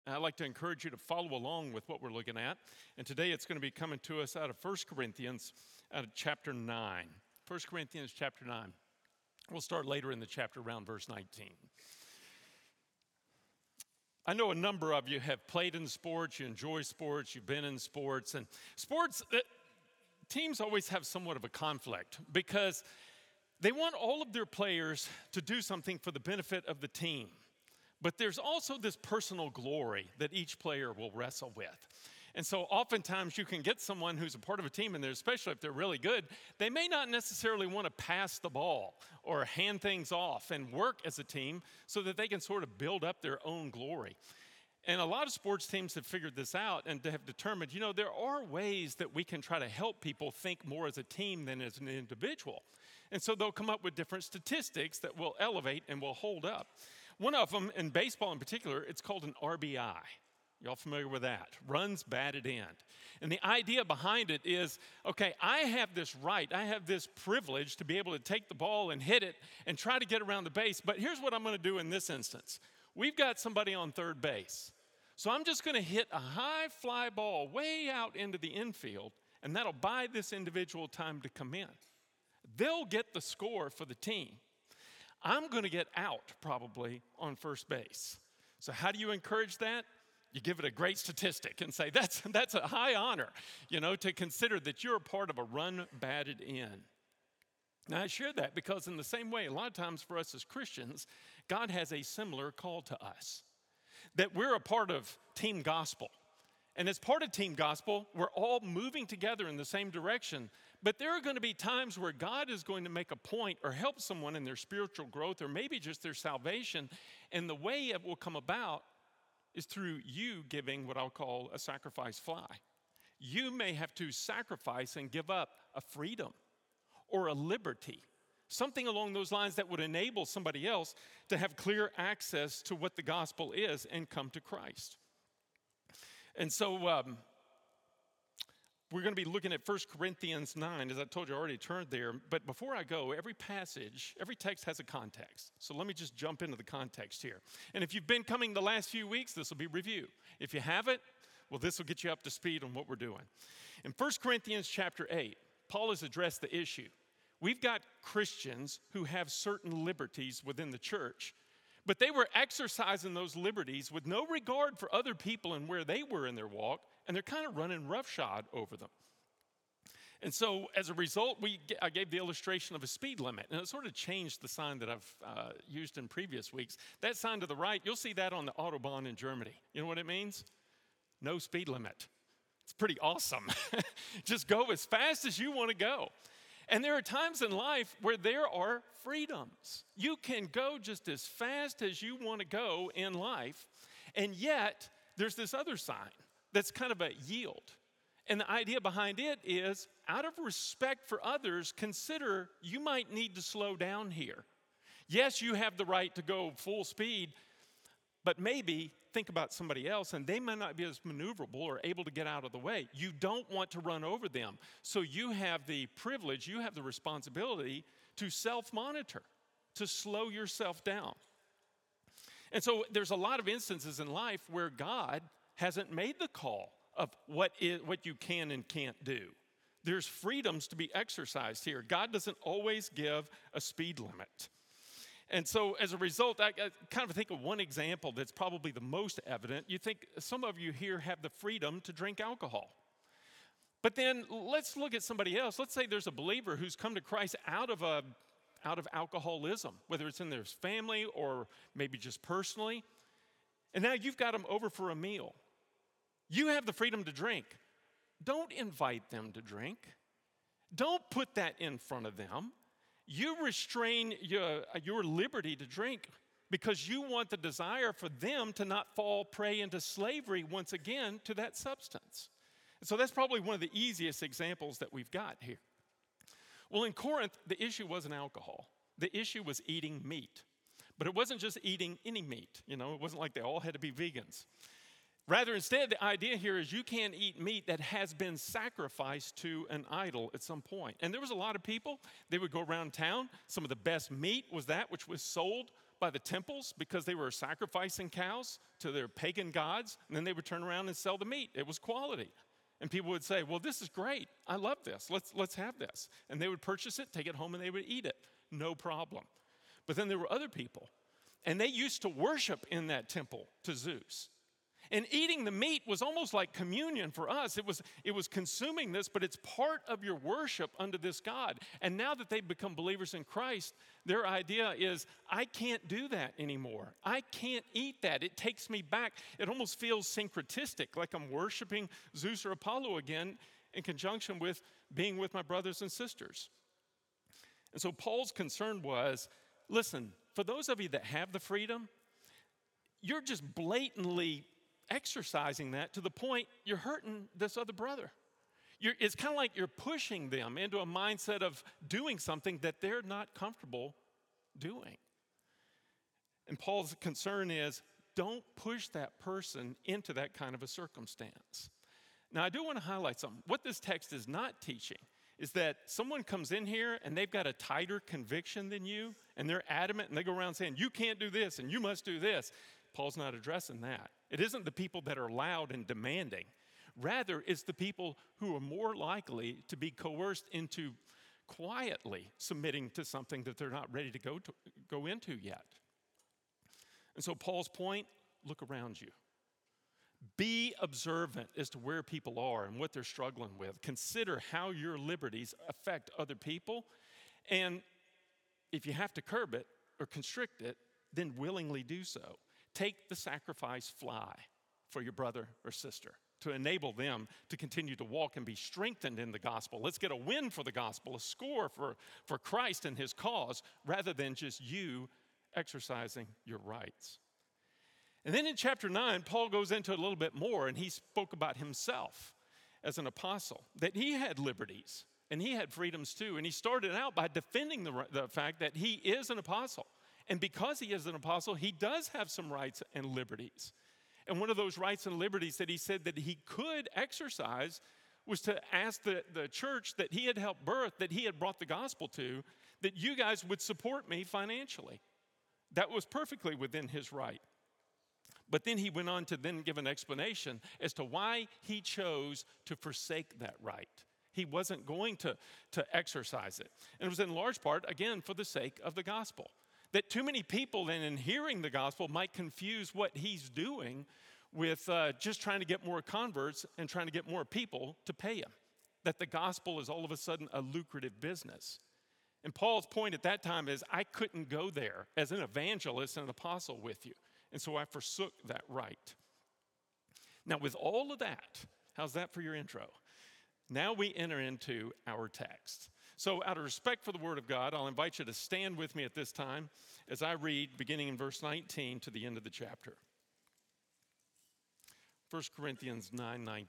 And I'd like to encourage you to follow along with what we're looking at. And today it's going to be coming to us out of 1 Corinthians, out of chapter 9. 1 Corinthians chapter 9. We'll start later in the chapter around verse 19. I know a number of you have played in sports, you enjoy sports, you've been in sports. And sports, teams always have somewhat of a conflict because they want all of their players to do something for the benefit of the team. But there's also this personal glory that each player will wrestle with. And so oftentimes you can get someone who's a part of a team, and especially if they're really good, they may not necessarily want to pass the ball or hand things off and work as a team so that they can sort of build up their own glory. And a lot of sports teams have figured this out and have determined, there are ways that we can try to help people think more as a team than as an individual. And so they'll come up with different statistics that will elevate and will hold up. One of them, in baseball in particular, it's called an RBI. Y'all familiar with that? Runs batted in. And the idea behind it is, okay, I have this right, I have this privilege to be able to take the ball and hit it and try to get around the base. But here's what I'm going to do in this instance. We've got somebody on third base. So I'm just going to hit a high fly ball way out into the infield, and that'll buy this individual time to come in. They'll get the score for the team. I'm going to get out probably on first base. So how do you encourage that? You give it a great statistic and say, that's a high honor, to consider that you're a part of a run batted in. Now, I share that because in the same way, a lot of times for us as Christians, God has a similar call to us, that we're a part of Team Gospel. And as part of Team Gospel, we're all moving together in the same direction. But there are going to be times where God is going to make a point or help someone in their spiritual growth or maybe just their salvation. And the way it will come about is through you giving what I'll call a sacrifice fly. You may have to sacrifice and give up a freedom or a liberty, something along those lines that would enable somebody else to have clear access to what the gospel is and come to Christ. And so we're going to be looking at 1 Corinthians 9. As I told you, I already turned there. But before I go, every passage, every text has a context. So let me just jump into the context here. And if you've been coming the last few weeks, this will be review. If you haven't, well, this will get you up to speed on what we're doing. In 1 Corinthians chapter 8, Paul has addressed the issue. We've got Christians who have certain liberties within the church, but they were exercising those liberties with no regard for other people and where they were in their walk, and they're kind of running roughshod over them. And so as a result, I gave the illustration of a speed limit, and it sort of changed the sign that I've used in previous weeks. That sign to the right, you'll see that on the Autobahn in Germany. You know what it means? No speed limit. It's pretty awesome. Just go as fast as you want to go. And there are times in life where there are freedoms. You can go just as fast as you want to go in life, and yet there's this other sign that's kind of a yield. And the idea behind it is, out of respect for others, consider you might need to slow down here. Yes, you have the right to go full speed, but maybe think about somebody else, and they might not be as maneuverable or able to get out of the way. You don't want to run over them. So you have the privilege, you have the responsibility to self-monitor, to slow yourself down. And so there's a lot of instances in life where God hasn't made the call of what you can and can't do. There's freedoms to be exercised here. God doesn't always give a speed limit. And so as a result, I kind of think of one example that's probably the most evident. You think some of you here have the freedom to drink alcohol. But then let's look at somebody else. Let's say there's a believer who's come to Christ out of alcoholism, whether it's in their family or maybe just personally. And now you've got them over for a meal. You have the freedom to drink. Don't invite them to drink. Don't put that in front of them. You restrain your liberty to drink because you want the desire for them to not fall prey into slavery once again to that substance. And so that's probably one of the easiest examples that we've got here. Well, in Corinth, the issue wasn't alcohol. The issue was eating meat. But it wasn't just eating any meat. It wasn't like they all had to be vegans. Rather, instead, the idea here is you can't eat meat that has been sacrificed to an idol at some point. And there was a lot of people, they would go around town. Some of the best meat was that which was sold by the temples because they were sacrificing cows to their pagan gods, and then they would turn around and sell the meat. It was quality. And people would say, well, this is great. I love this. Let's have this. And they would purchase it, take it home, and they would eat it. No problem. But then there were other people, and they used to worship in that temple to Zeus. And eating the meat was almost like communion for us. It was consuming this, but it's part of your worship unto this God. And now that they've become believers in Christ, their idea is, I can't do that anymore. I can't eat that. It takes me back. It almost feels syncretistic, like I'm worshiping Zeus or Apollo again in conjunction with being with my brothers and sisters. And so Paul's concern was, listen, for those of you that have the freedom, you're just blatantly exercising that to the point you're hurting this other brother. It's kind of like you're pushing them into a mindset of doing something that they're not comfortable doing. And Paul's concern is, don't push that person into that kind of a circumstance. Now, I do want to highlight something. What this text is not teaching is that someone comes in here and they've got a tighter conviction than you, and they're adamant, and they go around saying, you can't do this, and you must do this. Paul's not addressing that. It isn't the people that are loud and demanding. Rather, it's the people who are more likely to be coerced into quietly submitting to something that they're not ready to go into yet. And so Paul's point, look around you. Be observant as to where people are and what they're struggling with. Consider how your liberties affect other people. And if you have to curb it or constrict it, then willingly do so. Take the sacrifice fly for your brother or sister to enable them to continue to walk and be strengthened in the gospel. Let's get a win for the gospel, a score for Christ and his cause, rather than just you exercising your rights. And then in chapter 9, Paul goes into it a little bit more, and he spoke about himself as an apostle, that he had liberties and he had freedoms too. And he started out by defending the fact that he is an apostle. And because he is an apostle, he does have some rights and liberties. And one of those rights and liberties that he said that he could exercise was to ask the church that he had helped birth, that he had brought the gospel to, that you guys would support me financially. That was perfectly within his right. But then he went on to then give an explanation as to why he chose to forsake that right. He wasn't going to exercise it. And it was in large part, again, for the sake of the gospel. That too many people then in hearing the gospel might confuse what he's doing with just trying to get more converts and trying to get more people to pay him. That the gospel is all of a sudden a lucrative business. And Paul's point at that time is, I couldn't go there as an evangelist and an apostle with you. And so I forsook that right. Now with all of that, how's that for your intro? Now we enter into our text. So out of respect for the Word of God, I'll invite you to stand with me at this time as I read, beginning in verse 19 to the end of the chapter. 1 Corinthians 9:19.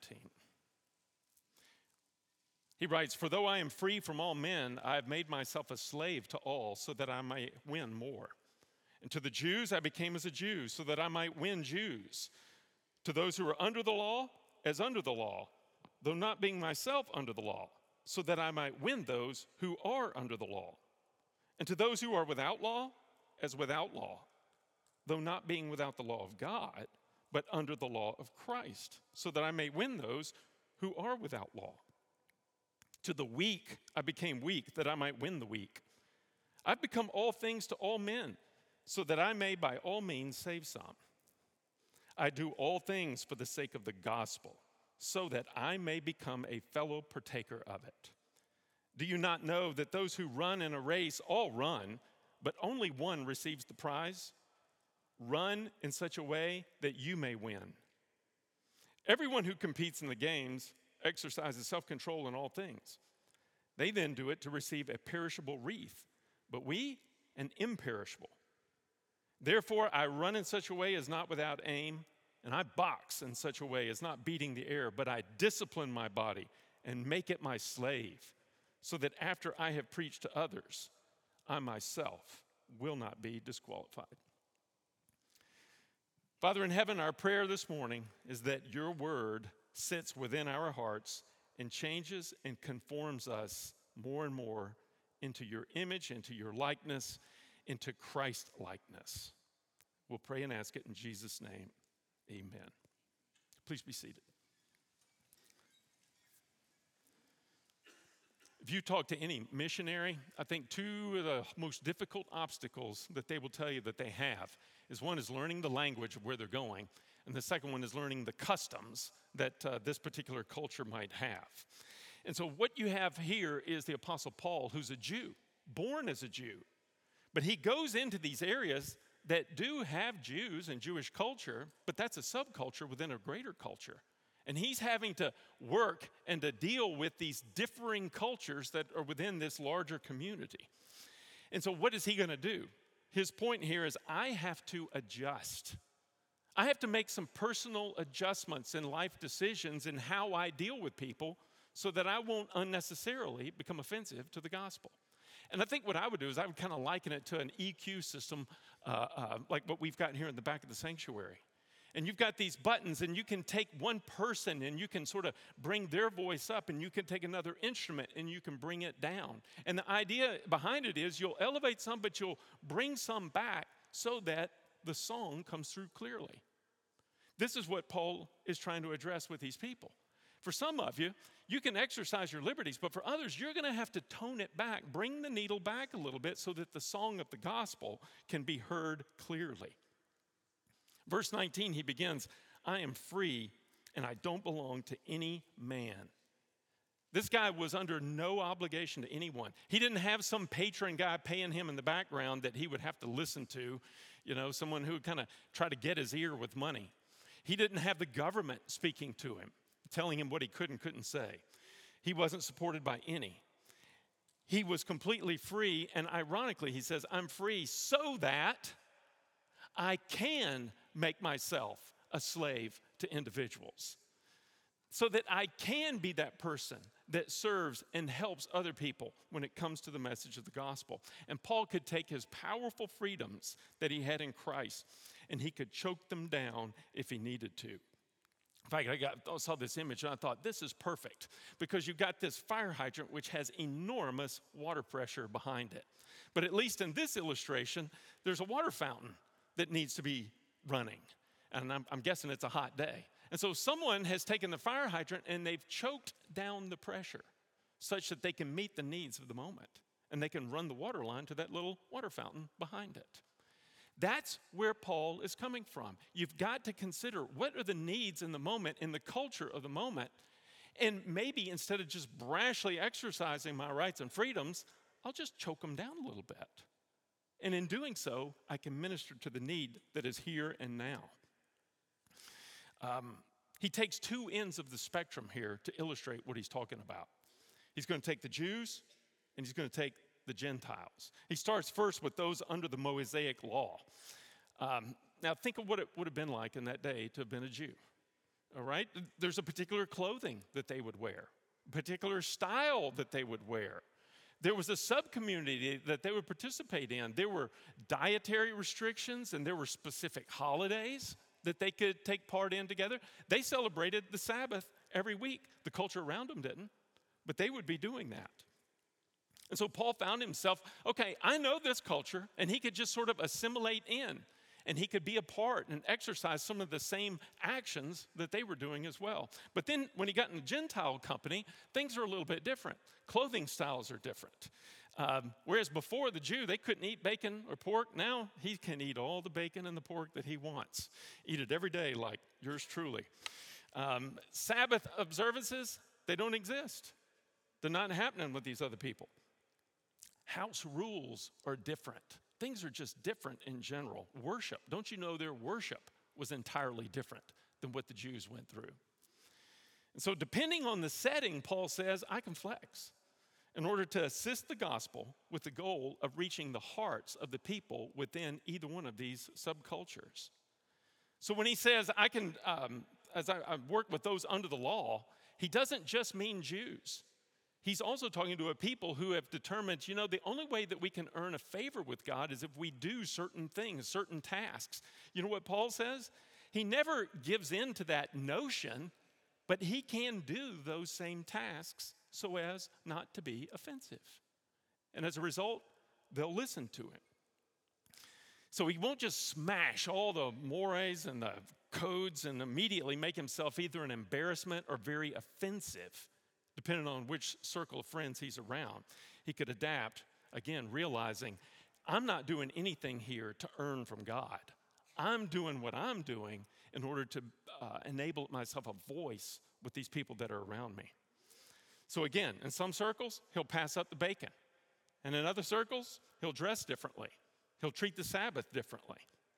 He writes, "For though I am free from all men, I have made myself a slave to all, so that I may win more. And to the Jews I became as a Jew, so that I might win Jews. To those who are under the law, as under the law, though not being myself under the law, so that I might win those who are under the law. And to those who are without law, as without law, though not being without the law of God, but under the law of Christ, so that I may win those who are without law. To the weak I became weak, that I might win the weak. I've become all things to all men, so that I may by all means save some. I do all things for the sake of the gospel, so that I may become a fellow partaker of it. Do you not know that those who run in a race all run, but only one receives the prize? Run in such a way that you may win. Everyone who competes in the games exercises self-control in all things. They then do it to receive a perishable wreath, but we an imperishable. Therefore, I run in such a way as not without aim, and I box in such a way as not beating the air, but I discipline my body and make it my slave, so that after I have preached to others, I myself will not be disqualified." Father in heaven, our prayer this morning is that your word sits within our hearts and changes and conforms us more and more into your image, into your likeness, into Christ likeness. We'll pray and ask it in Jesus' name. Amen. Please be seated. If you talk to any missionary, I think two of the most difficult obstacles that they will tell you that they have is one is learning the language of where they're going, and the second one is learning the customs that this particular culture might have. And so what you have here is the Apostle Paul, who's a Jew, born as a Jew. But he goes into these areas that do have Jews and Jewish culture, but that's a subculture within a greater culture. And he's having to work and to deal with these differing cultures that are within this larger community. And so what is he going to do? His point here is I have to adjust. I have to make some personal adjustments in life decisions in how I deal with people so that I won't unnecessarily become offensive to the gospel. And I think what I would do is I would kind of liken it to an EQ system like what we've got here in the back of the sanctuary. And you've got these buttons, and you can take one person and you can sort of bring their voice up, and you can take another instrument and you can bring it down. And the idea behind it is you'll elevate some, but you'll bring some back so that the song comes through clearly. This is what Paul is trying to address with these people. For some of you, you can exercise your liberties, but for others, you're going to have to tone it back, bring the needle back a little bit so that the song of the gospel can be heard clearly. Verse 19, he begins, I am free and I don't belong to any man. This guy was under no obligation to anyone. He didn't have some patron guy paying him in the background that he would have to listen to, someone who would kind of try to get his ear with money. He didn't have the government speaking to him, telling him what he could and couldn't say. He wasn't supported by any. He was completely free, and ironically, he says, I'm free so that I can make myself a slave to individuals, so that I can be that person that serves and helps other people when it comes to the message of the gospel. And Paul could take his powerful freedoms that he had in Christ, and he could choke them down if he needed to. In fact, I saw this image and I thought, this is perfect, because you've got this fire hydrant which has enormous water pressure behind it. But at least in this illustration, there's a water fountain that needs to be running. And I'm guessing it's a hot day. And so someone has taken the fire hydrant and they've choked down the pressure such that they can meet the needs of the moment. And they can run the water line to that little water fountain behind it. That's where Paul is coming from. You've got to consider what are the needs in the moment, in the culture of the moment. And maybe instead of just brashly exercising my rights and freedoms, I'll just choke them down a little bit. And in doing so, I can minister to the need that is here and now. He takes two ends of the spectrum here to illustrate what he's talking about. He's going to take the Jews and he's going to take the Gentiles. He starts first with those under the Mosaic law. Now think of what it would have been like in that day to have been a Jew. All right? There's a particular clothing that they would wear, a particular style that they would wear. There was a sub-community that they would participate in. There were dietary restrictions and there were specific holidays that they could take part in together. They celebrated the Sabbath every week. The culture around them didn't, but they would be doing that. And so Paul found himself, okay, I know this culture, and he could just sort of assimilate in, and he could be a part and exercise some of the same actions that they were doing as well. But then when he got in the Gentile company, things are a little bit different. Clothing styles are different. Whereas before the Jew, they couldn't eat bacon or pork. Now he can eat all the bacon and the pork that he wants. Eat it every day like yours truly. Sabbath observances, they don't exist. They're not happening with these other people. House rules are different. Things are just different in general. Worship, don't you know their worship was entirely different than what the Jews went through? And so depending on the setting, Paul says, I can flex in order to assist the gospel with the goal of reaching the hearts of the people within either one of these subcultures. So when he says, I can, as I work with those under the law, he doesn't just mean Jews. He's also talking to a people who have determined, the only way that we can earn a favor with God is if we do certain things, certain tasks. You know what Paul says? He never gives in to that notion, but he can do those same tasks so as not to be offensive. And as a result, they'll listen to him. So he won't just smash all the mores and the codes and immediately make himself either an embarrassment or very offensive, depending on which circle of friends he's around. He could adapt, again, realizing, I'm not doing anything here to earn from God. I'm doing what I'm doing in order to enable myself a voice with these people that are around me. So again, in some circles, he'll pass up the bacon. And in other circles, he'll dress differently. He'll treat the Sabbath differently.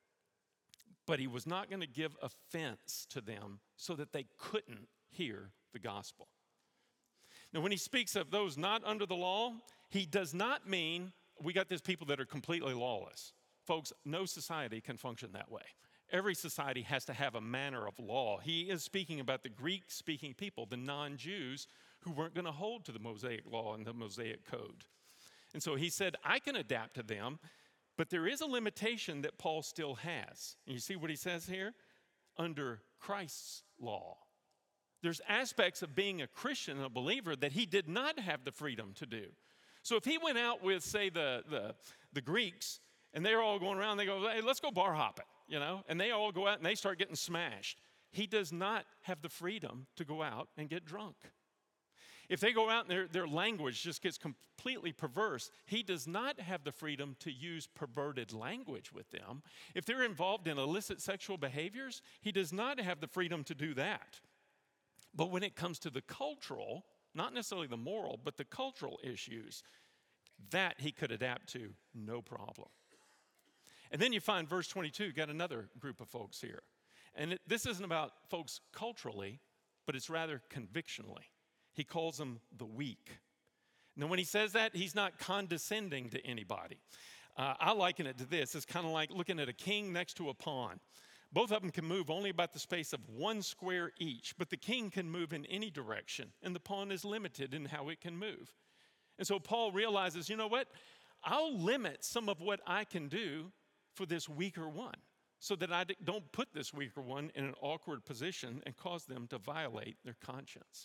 But he was not going to give offense to them so that they couldn't hear the gospel. Now, when he speaks of those not under the law, he does not mean we got these people that are completely lawless. Folks, no society can function that way. Every society has to have a manner of law. He is speaking about the Greek-speaking people, the non-Jews, who weren't going to hold to the Mosaic law and the Mosaic code. And so he said, I can adapt to them, but there is a limitation that Paul still has. And you see what he says here? Under Christ's law. There's aspects of being a Christian and a believer that he did not have the freedom to do. So if he went out with, say, the Greeks, and they're all going around, they go, hey, let's go bar hopping, and they all go out and they start getting smashed. He does not have the freedom to go out and get drunk. If they go out and their language just gets completely perverse, he does not have the freedom to use perverted language with them. If they're involved in illicit sexual behaviors, he does not have the freedom to do that. But when it comes to the cultural, not necessarily the moral, but the cultural issues, that he could adapt to no problem. And then you find verse 22, you got another group of folks here. And this isn't about folks culturally, but it's rather convictionally. He calls them the weak. Now, when he says that, he's not condescending to anybody. I liken it to this. It's kind of like looking at a king next to a pawn. Both of them can move only about the space of 1 square each, but the king can move in any direction, and the pawn is limited in how it can move. And so Paul realizes, you know what? I'll limit some of what I can do for this weaker one so that I don't put this weaker one in an awkward position and cause them to violate their conscience.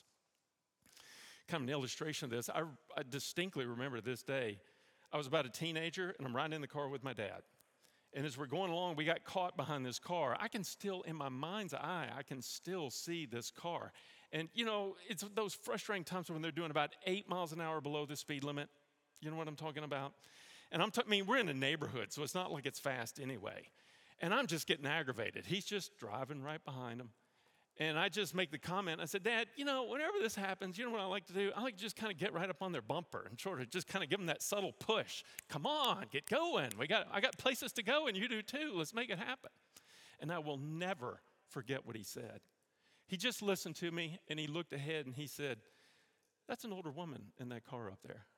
Kind of an illustration of this, I distinctly remember this day. I was about a teenager, and I'm riding in the car with my dad. And as we're going along, we got caught behind this car. I can still, in my mind's eye, I can still see this car. And, it's those frustrating times when they're doing about 8 miles an hour below the speed limit. You know what I'm talking about? And we're in a neighborhood, so it's not like it's fast anyway. And I'm just getting aggravated. He's just driving right behind him. And I just make the comment, I said, Dad, whenever this happens, you know what I like to do? I like to just kind of get right up on their bumper and sort of just kind of give them that subtle push. Come on, get going. I got places to go, and you do too. Let's make it happen. And I will never forget what he said. He just listened to me, and he looked ahead, and he said, that's an older woman in that car up there.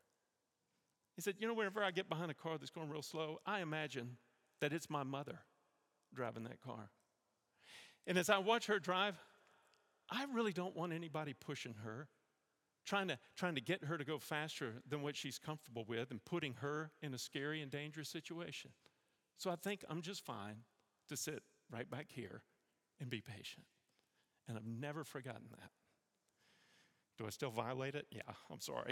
He said, whenever I get behind a car that's going real slow, I imagine that it's my mother driving that car. And as I watch her drive, I really don't want anybody pushing her, trying to get her to go faster than what she's comfortable with and putting her in a scary and dangerous situation. So I think I'm just fine to sit right back here and be patient. And I've never forgotten that. Do I still violate it? Yeah, I'm sorry.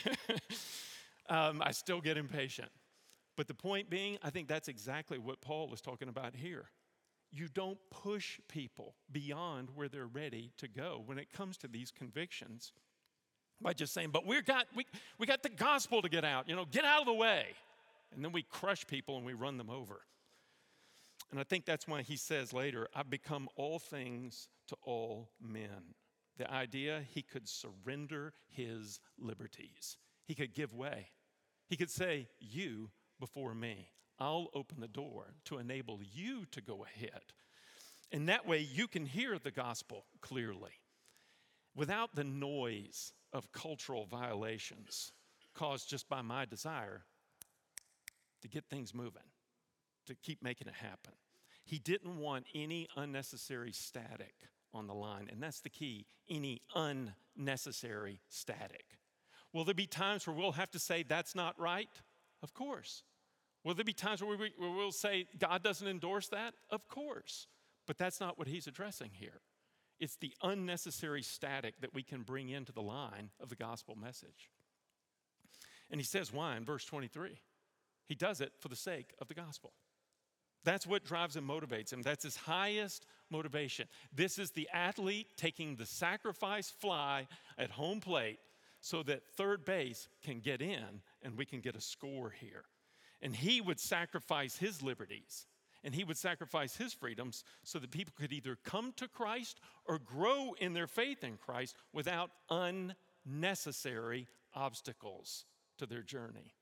I still get impatient. But the point being, I think that's exactly what Paul is talking about here. You don't push people beyond where they're ready to go when it comes to these convictions by just saying, but we got the gospel to get out, get out of the way. And then we crush people and we run them over. And I think that's why he says later, I've become all things to all men. The idea he could surrender his liberties. He could give way. He could say, you before me. I'll open the door to enable you to go ahead. And that way you can hear the gospel clearly without the noise of cultural violations caused just by my desire to get things moving, to keep making it happen. He didn't want any unnecessary static on the line, and that's the key, any unnecessary static. Will there be times where we'll have to say that's not right? Of course. Will there be times where we'll say God doesn't endorse that? Of course. But that's not what he's addressing here. It's the unnecessary static that we can bring into the line of the gospel message. And he says why in verse 23? He does it for the sake of the gospel. That's what drives and motivates him. That's his highest motivation. This is the athlete taking the sacrifice fly at home plate so that third base can get in and we can get a score here. And he would sacrifice his liberties and he would sacrifice his freedoms so that people could either come to Christ or grow in their faith in Christ without unnecessary obstacles to their journey.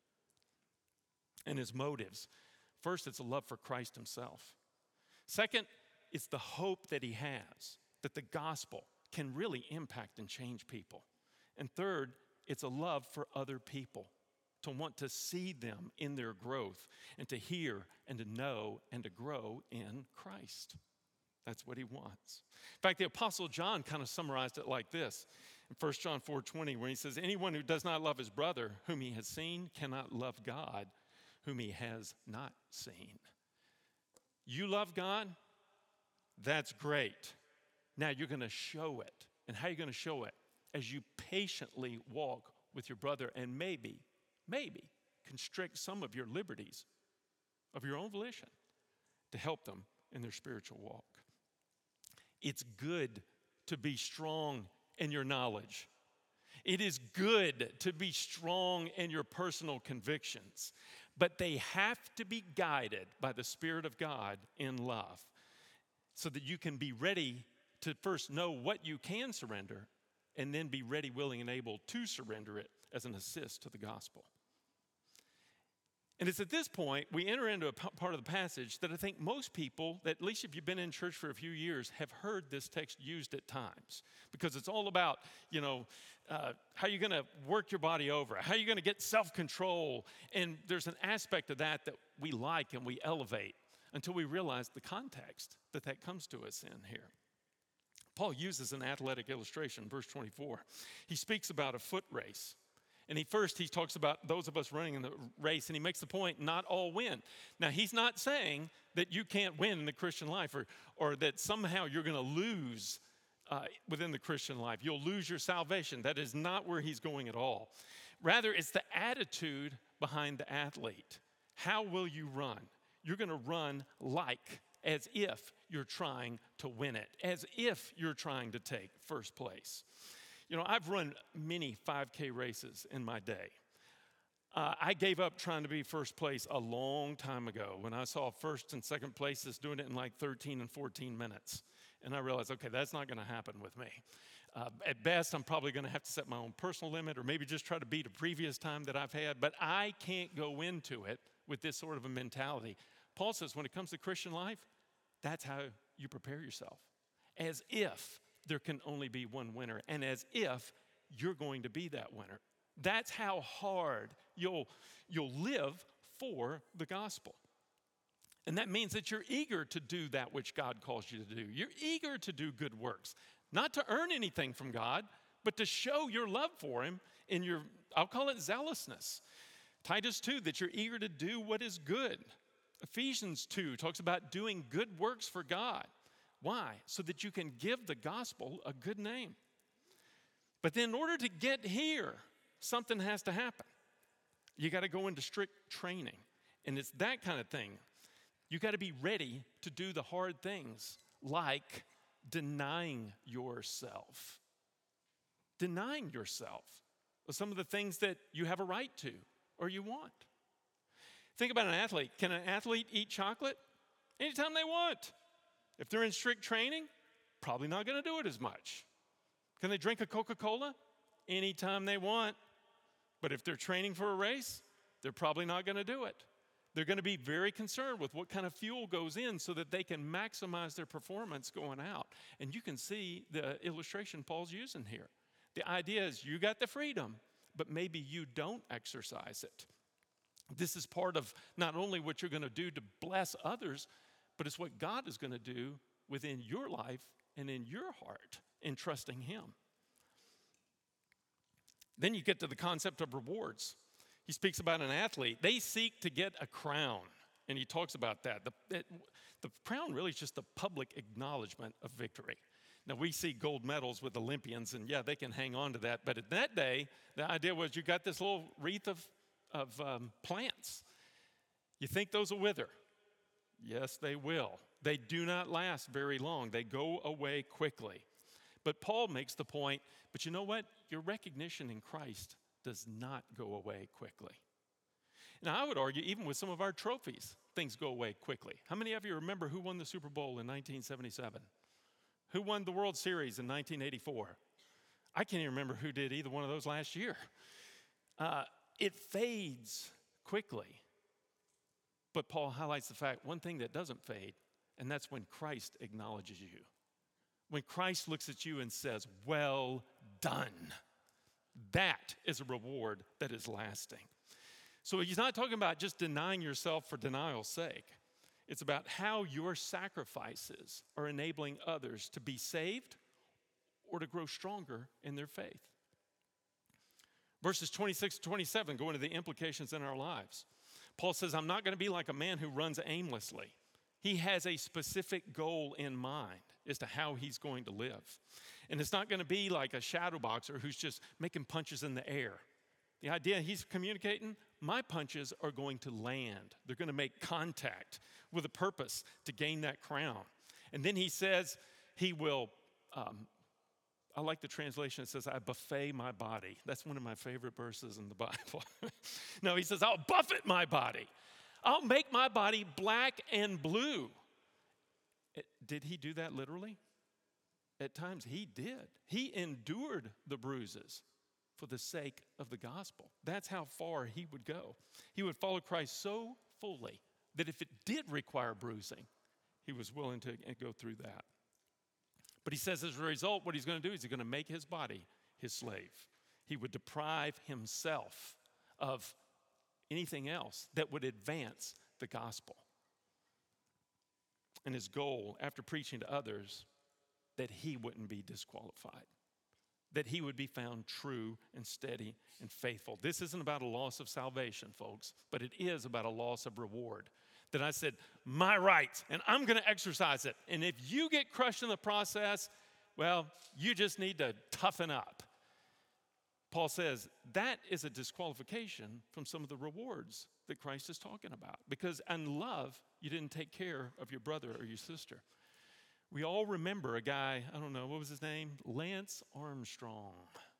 And his motives. First, it's a love for Christ himself. Second, it's the hope that he has that the gospel can really impact and change people. And third, it's a love for other people, to want to see them in their growth and to hear and to know and to grow in Christ. That's what he wants. In fact, the Apostle John kind of summarized it like this in 1 John 4:20, where he says, anyone who does not love his brother whom he has seen cannot love God whom he has not seen. You love God? That's great. Now you're going to show it. And how are you going to show it? As you patiently walk with your brother and maybe constrict some of your liberties of your own volition to help them in their spiritual walk. It's good to be strong in your knowledge. It is good to be strong in your personal convictions, but they have to be guided by the Spirit of God in love so that you can be ready to first know what you can surrender and then be ready, willing, and able to surrender it as an assist to the gospel. And it's at this point we enter into a part of the passage that I think most people, that at least if you've been in church for a few years, have heard this text used at times. Because it's all about, how you're going to work your body over, how you're going to get self-control. And there's an aspect of that we like and we elevate until we realize the context that comes to us in here. Paul uses an athletic illustration, verse 24. He speaks about a foot race. And he talks about those of us running in the race, and he makes the point, not all win. Now, he's not saying that you can't win in the Christian life or that somehow you're going to lose within the Christian life. You'll lose your salvation. That is not where he's going at all. Rather, it's the attitude behind the athlete. How will you run? You're going to run as if you're trying to win it, as if you're trying to take first place. I've run many 5K races in my day. I gave up trying to be first place a long time ago when I saw first and second places doing it in like 13 and 14 minutes. And I realized, okay, that's not going to happen with me. At best, I'm probably going to have to set my own personal limit or maybe just try to beat a previous time that I've had. But I can't go into it with this sort of a mentality. Paul says when it comes to Christian life, that's how you prepare yourself. As if there can only be one winner, and as if you're going to be that winner. That's how hard you'll live for the gospel. And that means that you're eager to do that which God calls you to do. You're eager to do good works, not to earn anything from God, but to show your love for him in your, I'll call it zealousness. Titus 2, that you're eager to do what is good. Ephesians 2 talks about doing good works for God. Why? So that you can give the gospel a good name. But then in order to get here, something has to happen. You got to go into strict training. And it's that kind of thing. You got to be ready to do the hard things like denying yourself. Denying yourself of some of the things that you have a right to or you want. Think about an athlete. Can an athlete eat chocolate? Anytime they want. If they're in strict training, probably not going to do it as much. Can they drink a Coca-Cola? Anytime they want. But if they're training for a race, they're probably not going to do it. They're going to be very concerned with what kind of fuel goes in so that they can maximize their performance going out. And you can see the illustration Paul's using here. The idea is you got the freedom, but maybe you don't exercise it. This is part of not only what you're going to do to bless others, but it's what God is going to do within your life and in your heart in trusting him. Then you get to the concept of rewards. He speaks about an athlete. They seek to get a crown, and he talks about that. The crown really is just the public acknowledgement of victory. Now, we see gold medals with Olympians, and yeah, they can hang on to that. But at that day, the idea was you got this little wreath of plants. You think those will wither. Yes, they will. They do not last very long. They go away quickly. But Paul makes the point, but you know what? Your recognition in Christ does not go away quickly. Now, I would argue, even with some of our trophies, things go away quickly. How many of you remember who won the Super Bowl in 1977? Who won the World Series in 1984? I can't even remember who did either one of those last year. It fades quickly. But Paul highlights the fact, one thing that doesn't fade, and that's when Christ acknowledges you. When Christ looks at you and says, well done. That is a reward that is lasting. So he's not talking about just denying yourself for denial's sake. It's about how your sacrifices are enabling others to be saved or to grow stronger in their faith. Verses 26 to 27 go into the implications in our lives. Paul says, I'm not going to be like a man who runs aimlessly. He has a specific goal in mind as to how he's going to live. And it's not going to be like a shadow boxer who's just making punches in the air. The idea he's communicating, my punches are going to land. They're going to make contact with a purpose to gain that crown. And then he says he will, I like the translation that says, I buffet my body. That's one of my favorite verses in the Bible. No, he says, I'll buffet my body. I'll make my body black and blue. Did he do that literally? At times he did. He endured the bruises for the sake of the gospel. That's how far he would go. He would follow Christ so fully that if it did require bruising, he was willing to go through that. But he says as a result, what he's going to do is he's going to make his body his slave. He would deprive himself of anything else that would advance the gospel. And his goal, after preaching to others, that he wouldn't be disqualified, that he would be found true and steady and faithful. This isn't about a loss of salvation, folks, but it is about a loss of reward. That I said, my right, and I'm going to exercise it. And if you get crushed in the process, well, you just need to toughen up. Paul says that is a disqualification from some of the rewards that Christ is talking about. Because in love, you didn't take care of your brother or your sister. We all remember a guy, I don't know, what was his name? Lance Armstrong.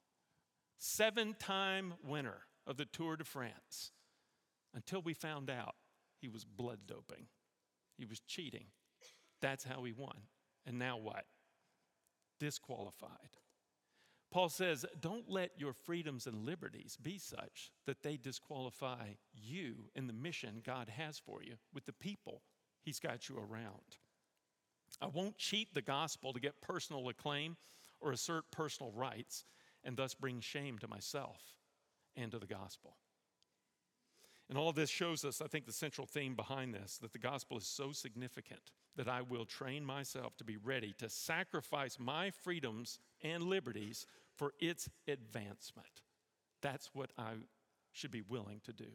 7-time winner of the Tour de France. Until we found out he was blood doping. He was cheating. That's how he won. And now what? Disqualified. Paul says, don't let your freedoms and liberties be such that they disqualify you in the mission God has for you with the people he's got you around. I won't cheat the gospel to get personal acclaim or assert personal rights and thus bring shame to myself and to the gospel. And all of this shows us, I think, the central theme behind this, that the gospel is so significant that I will train myself to be ready to sacrifice my freedoms and liberties for its advancement. That's what I should be willing to do.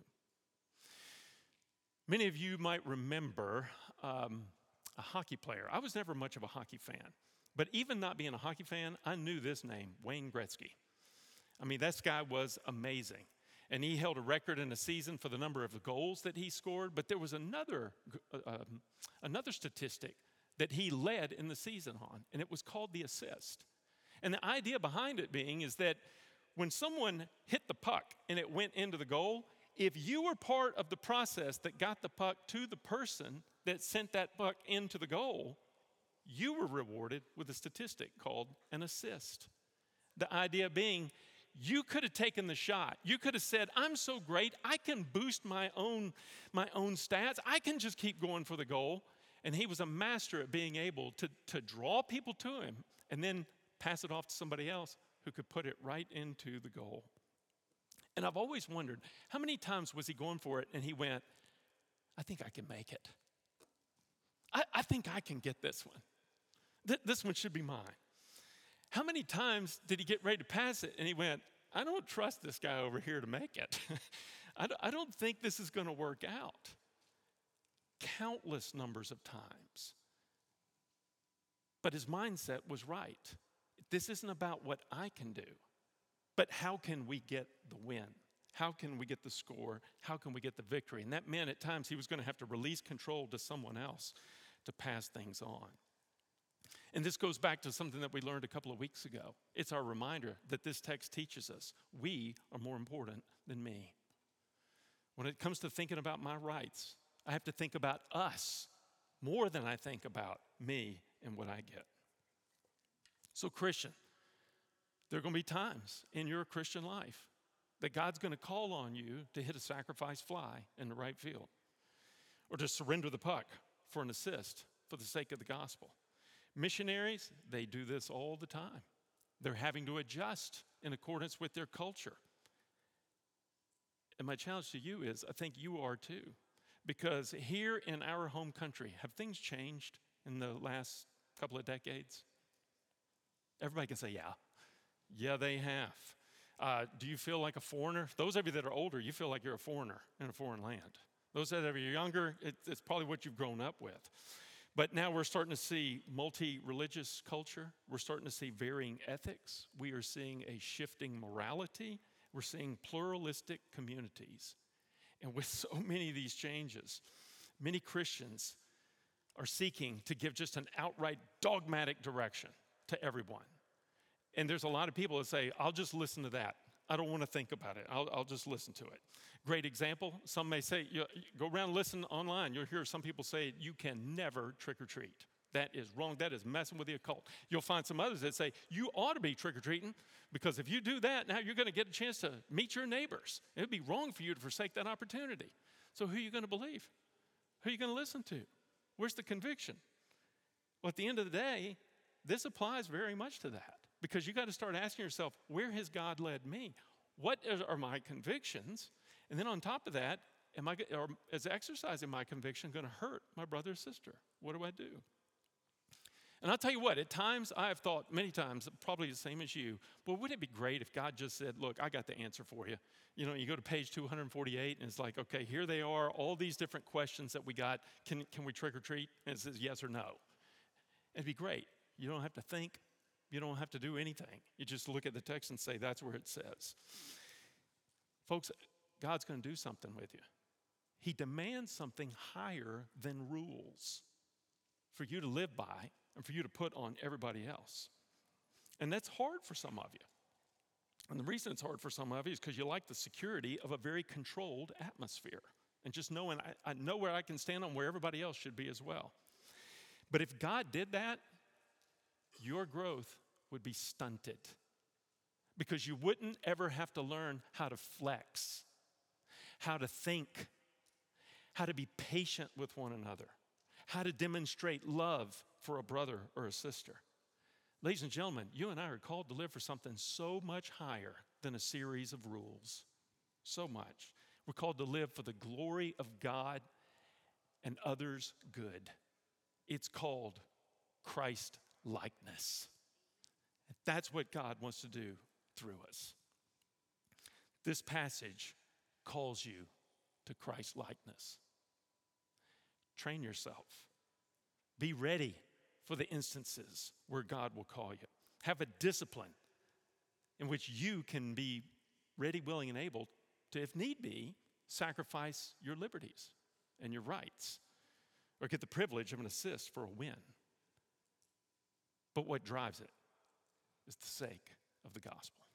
Many of you might remember a hockey player. I was never much of a hockey fan, but even not being a hockey fan, I knew this name, Wayne Gretzky. I mean, this guy was amazing. And he held a record in a season for the number of goals that he scored. But there was another statistic that he led in the season on, and it was called the assist. And the idea behind it being is that when someone hit the puck and it went into the goal, if you were part of the process that got the puck to the person that sent that puck into the goal, you were rewarded with a statistic called an assist. The idea being, you could have taken the shot. You could have said, I'm so great, I can boost my own stats. I can just keep going for the goal. And he was a master at being able to draw people to him and then pass it off to somebody else who could put it right into the goal. And I've always wondered, how many times was he going for it and he went, I think I can make it. I think I can get this one. This one should be mine. How many times did he get ready to pass it and he went, I don't trust this guy over here to make it. I don't think this is going to work out. Countless numbers of times. But his mindset was right. This isn't about what I can do, but how can we get the win? How can we get the score? How can we get the victory? And that meant at times he was going to have to release control to someone else to pass things on. And this goes back to something that we learned a couple of weeks ago. It's our reminder that this text teaches us we are more important than me. When it comes to thinking about my rights, I have to think about us more than I think about me and what I get. So, Christian, there are going to be times in your Christian life that God's going to call on you to hit a sacrifice fly in the right field or to surrender the puck for an assist for the sake of the gospel. Missionaries, they do this all the time. They're having to adjust in accordance with their culture. And my challenge to you is, I think you are too. Because here in our home country, have things changed in the last couple of decades? Everybody can say, yeah. Yeah, they have. Do you feel like a foreigner? Those of you that are older, you feel like you're a foreigner in a foreign land. Those that are younger, it's probably what you've grown up with. But now we're starting to see multi-religious culture. We're starting to see varying ethics. We are seeing a shifting morality. We're seeing pluralistic communities. And with so many of these changes, many Christians are seeking to give just an outright dogmatic direction to everyone. And there's a lot of people that say, I'll just listen to that. I don't want to think about it. I'll just listen to it. Great example. Some may say, go around and listen online. You'll hear some people say, you can never trick or treat. That is wrong. That is messing with the occult. You'll find some others that say, you ought to be trick-or-treating because if you do that, now you're going to get a chance to meet your neighbors. It would be wrong for you to forsake that opportunity. So who are you going to believe? Who are you going to listen to? Where's the conviction? Well, at the end of the day, this applies very much to that because you got to start asking yourself, where has God led me? What are my convictions? And then on top of that, is exercising my conviction going to hurt my brother or sister? What do I do? And I'll tell you what, at times I have thought, many times, probably the same as you, well, wouldn't it be great if God just said, look, I got the answer for you. You know, you go to page 248 and it's like, okay, here they are, all these different questions that we got. Can we trick or treat? And it says yes or no. It'd be great. You don't have to think. You don't have to do anything. You just look at the text and say, that's where it says. Folks, God's going to do something with you. He demands something higher than rules for you to live by and for you to put on everybody else. And that's hard for some of you. And the reason it's hard for some of you is because you like the security of a very controlled atmosphere and just knowing I know where I can stand on where everybody else should be as well. But if God did that, your growth would be stunted because you wouldn't ever have to learn how to flex, how to think, how to be patient with one another, how to demonstrate love for a brother or a sister. Ladies and gentlemen, you and I are called to live for something so much higher than a series of rules. So much. We're called to live for the glory of God and others' good. It's called Christ likeness. That's what God wants to do through us. This passage calls you to Christ likeness. Train yourself. Be ready for the instances where God will call you. Have a discipline in which you can be ready, willing, and able to, if need be, sacrifice your liberties and your rights or get the privilege of an assist for a win. But what drives it is the sake of the gospel.